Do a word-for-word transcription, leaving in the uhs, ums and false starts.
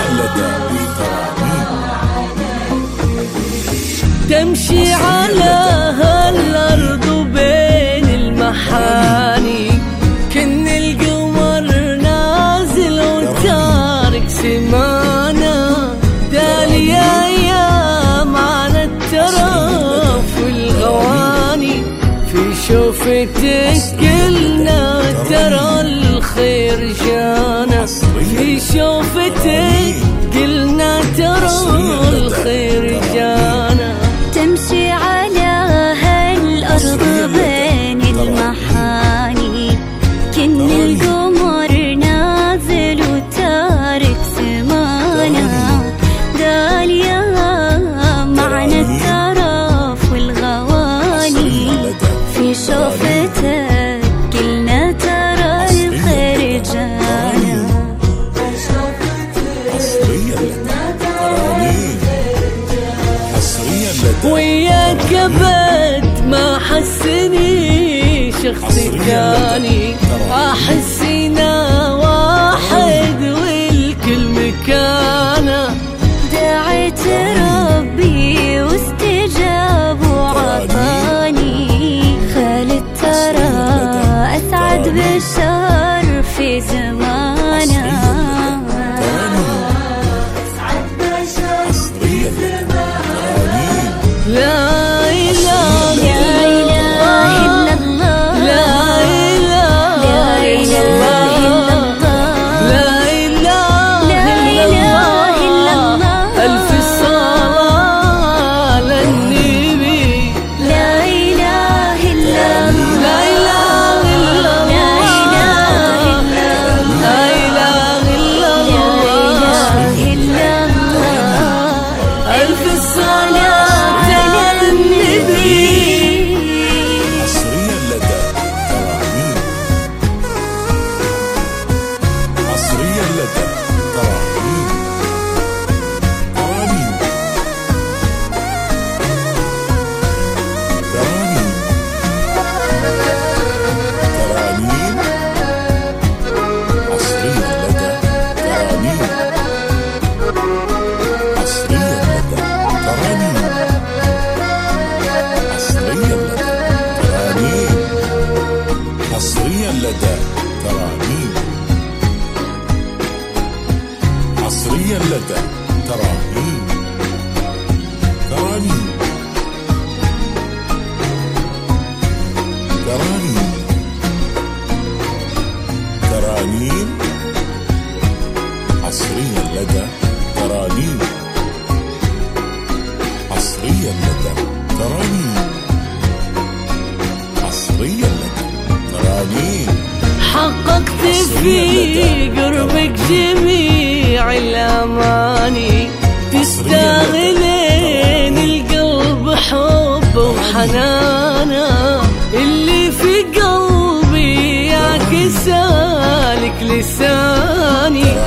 تمشي على هالأرض وبين المحاني كن القمر نازل وتارك سمانا، داليا أيام على الترف والغواني في شوفتك قلنا ترى الخير جانا، في شوفتك قلنا ترى الخير جانا. تمشي على هالأرض بين المحاني كن القمر نازل وتارك سمانا، داليا معنى الترف والغواني في شوفتك قلنا ترى الخير جانا. وياك أبد ما حسني شخصي ثاني، أحسنا واحد والكل مكانه، دعيت ربي واستجاب وعطاني، خالد ترى أسعد بشر في زمانه. لا إله إلا الله، لا إله إلا الله، لا إله إلا الله، ألف صلاة للنبي. لا إله إلا الله، لا إله إلا الله، لا إله إلا الله، ألف صلاة حصريا لدى ترانيم، حصريا لدى ترانيم، ترانيم ترانيم ترانيم حصريا لدى ترانيم، حصريا لدى ترانيم، حصريا لدى ترانيم. حققت في قربك جميع الأماني، تستاهلين القلب حب وحنانا، اللي في قلبي يعكسالك لساني،